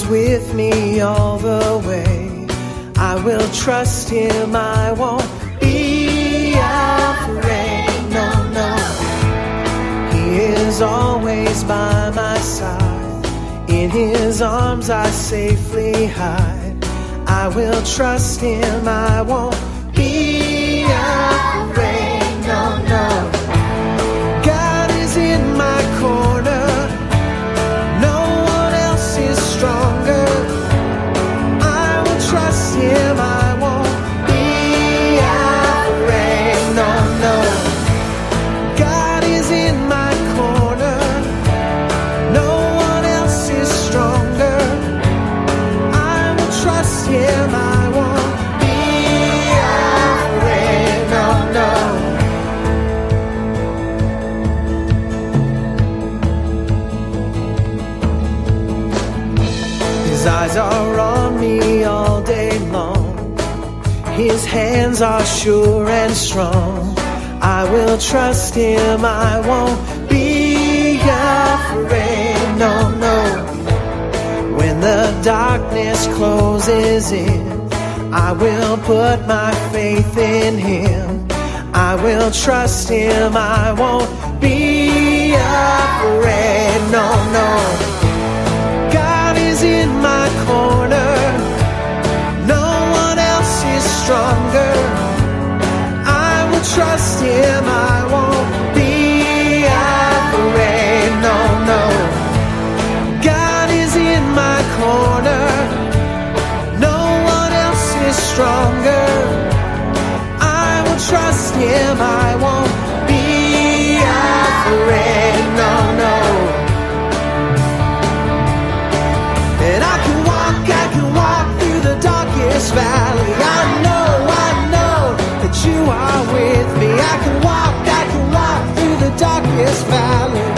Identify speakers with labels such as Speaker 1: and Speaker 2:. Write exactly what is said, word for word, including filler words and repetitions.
Speaker 1: is with me all the way. I will trust him, I won't be afraid. No, no, he is always by my side. In his arms I safely hide. I will trust him, I won't be afraid. No, no, God is in my corner. No one else is stronger. I will trust him, I won't be afraid. No, no, God is in my corner. No one else is stronger. I will trust him, I won't be afraid. No, no. His eyes are on me all day long. His hands are sure and strong. I will trust him, I won't be afraid. No, no. When the darkness closes in, I will put my faith in him. I will trust him, I won't be afraid. No, no. God is in my corner. No one else is stronger. I will trust him, I won't be afraid. No, no. God is in my corner. No one else is stronger. I will trust him, I won't be afraid. No, no. And I can walk, I can walk through the darkest valley. I know, I know that you are with me. I can walk, I can walk through the darkest valley.